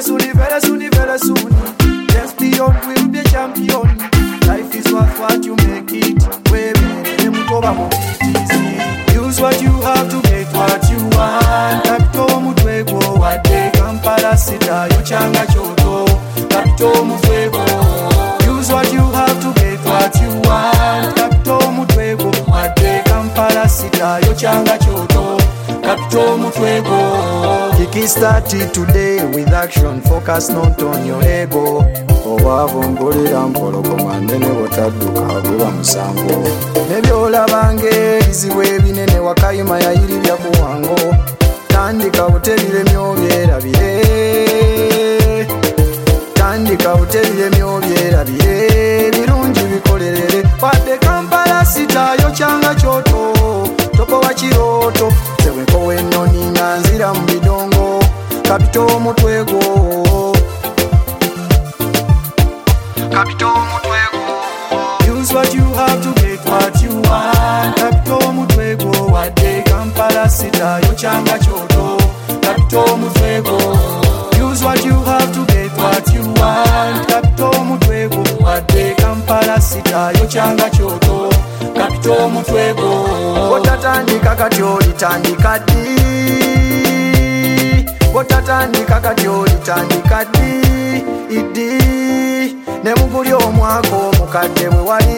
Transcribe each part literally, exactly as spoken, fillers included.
Very soon, very soon, very soon. Yes, beyond will be a champion. Life is worth what you make it. Use what you have to get what you want. Kapito mutwego wade Kampala sita yochanga choto. Kapito mutwego. Use what you have to get what you want. Kapito mutwego wade Kampala sita yochanga choto. Kapito mutwego. Kickstart it today with action. Focus not on your ego. Owavumbulira mpologoma nene botadduka guba musango. Nebyolabanga ebizibu ebinene wakayima yayiribya kuwango. Tandika buteriremyo byerabire. Tandika buteriremyo byerabire. Birungi bikolerere. Wadde Kampala sita yochanga choto. Topo wa kiroto. Seweko wennoni nyanzira mu bidongo. Kapito mutwego. Kapito mutwego. Use what you have to get what you want. Kapito mutwego wade Kampala sita yochanga choto. Kapito mutwego. Use what you have to get what you want. Kapito mutwego wade Kampala sita yochanga choto. Kapito mutwego. Botatandika kati olitandika ddi. Botatandika kati olitandika ddi. Iddi. Nemuguli omwaka omukadde bwe wali.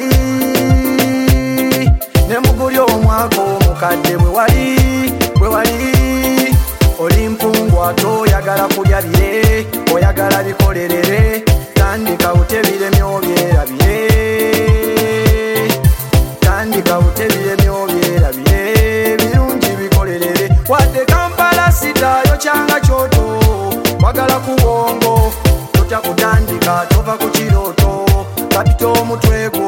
Nemuguli omwaka omukadde bwe wali. Bwe wali. Oli mpungu ate oyagala kulya bire. Oyagala bikolerere. Tandika butebiremyo byerabire. Tandika butebiremyo byerabire. Birungi bikolerere. Wadde Kampala sita yochanga choto. Wagala kuwongo. Totya kutandika tova ku kiroto. Kapito mutwego.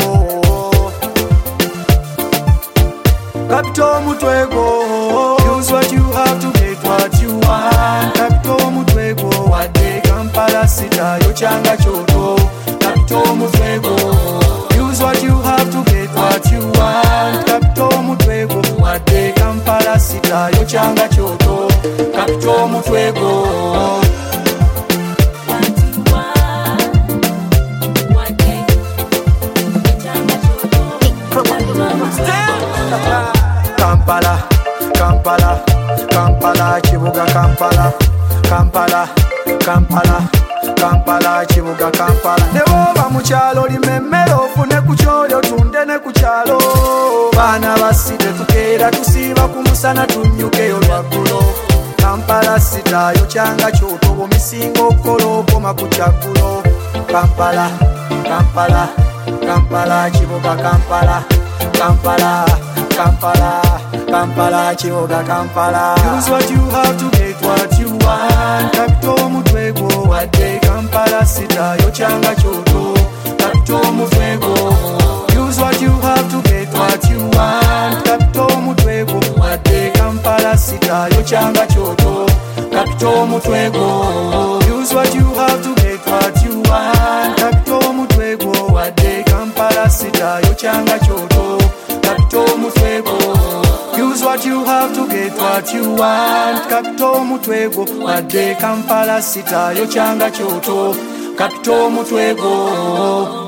Kapito mutwego. Use what you have to get what you want. Kapito mutwego wade Kampala sita yochanga choto. Kapito mutwego. Use what you have to get what you want. Kapito mutwego wade Kampala sita yochanga choto. Kapito mutwego. Kampala, Kampala, Kampala, Kibuga Kampala, Kampala, Kampala, Kampala, Kibuga Kampala. Neboba mukyalo limemmera ofune ku kyolyo tunde ne ku kyalo. Baana basite tukeera tusiiba ku musana tunnyukeyo lwaggulo. Kampala sita yochanga choto omisingo okolo okoma ku kyaggulo. Kampala, Kampala, Kampala, Kibuga Kampala, Kampala, Kampala, Kampala, Kibuga Kampala. Use what you have to get what you want. Kapito mutwego wade Kampala sita yochanga choto. Kapito mutwego. Use what you have to get what you want. Kapito mutwego wade Kampala sita yochanga choto. Kapito mutwego. Use what you have to get what you want. Kapito mutwego wade Kampala sita yochanga choto. Kapito mutwego. Use what you have to get what you want. Kapito mutwego wade Kampala sita yochanga choto. Kapito mutwego.